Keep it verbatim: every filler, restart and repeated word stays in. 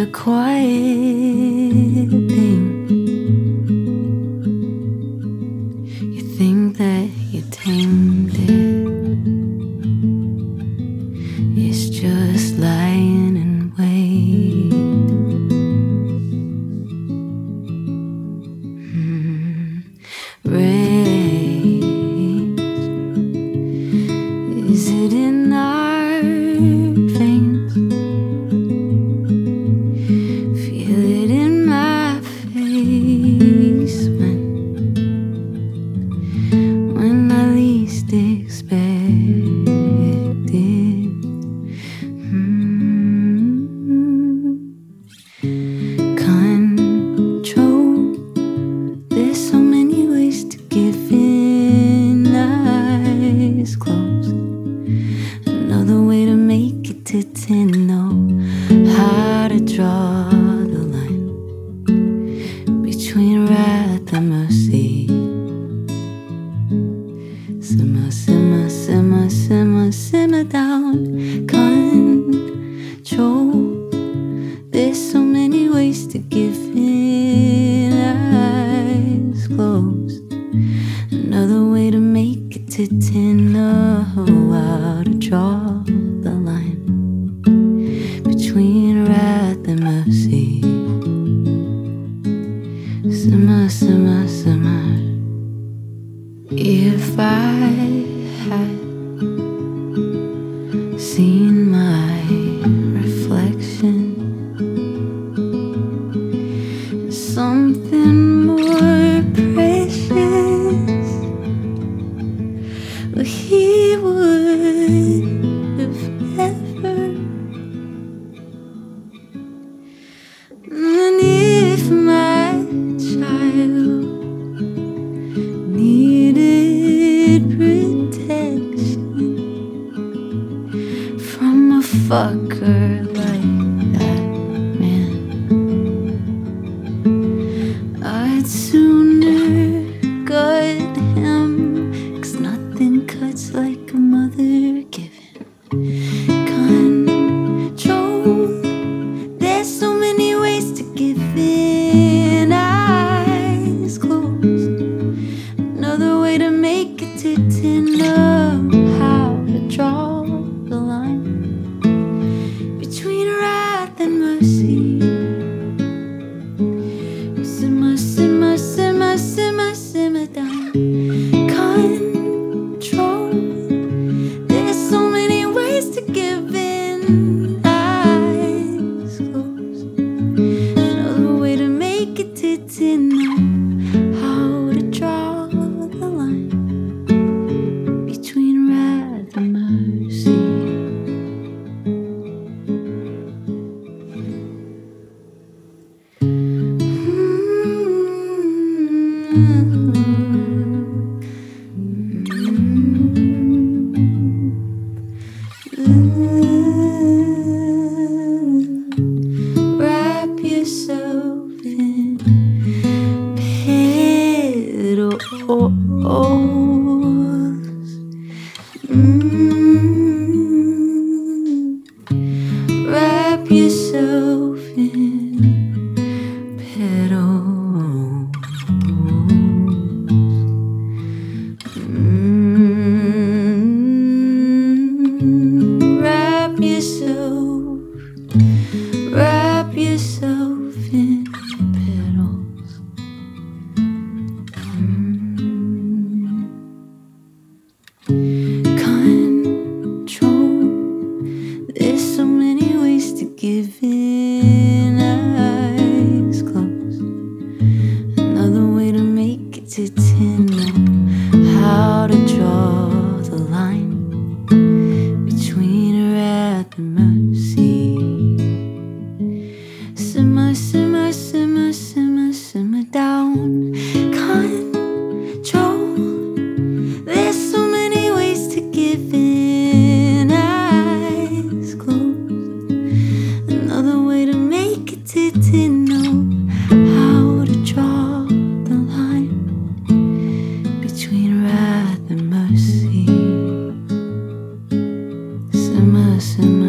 quiet thing. You think that you tamed it. It's just lying in wait. Mm. Rain, is it in our veins? Feel it in my face when, when I least expect it. Mm. Control. There's so many ways to give in. Eyes closed. Another way to make it to ten. Know how to draw the line between wrath and mercy. Simmer, simmer, simmer, simmer, simmer down. Control. There's so many ways to give in. Eyes closed. Another way to make it to ten. Know how to draw the line between wrath and mercy. Simmer, simmer, simmer. If I had seen my reflection, something more precious, well, he would have never. And if my child needed protection from a fucker like that man, I'd sooner gut him, 'cause nothing cuts like a mother giving control. There's so many ways to give in. Eyes closed. Another way to make it to ten. Know how to draw the line between wrath and mercy. Simmer, simmer, simmer, simmer, simmer down. Control. There's so many ways to give in. Eyes closed. Another way to make it to ten. Know how to draw the line between wrath and mercy. Wrap yourself in petals. Mm. Wrap yourself in petals. Mm. Wrap yourself, wrap yourself in petals. Mm. Control. There's so many ways to give in. Eyes closed. Another way to make it to ten. Know how to draw the line between wrath and mercy. Simmer, simmer, simmer, simmer, simmer down. Control. There's so many ways to give in. Eyes closed. Another way to make it to ten. Know how to draw the line between wrath and mercy. Simmer, simmer.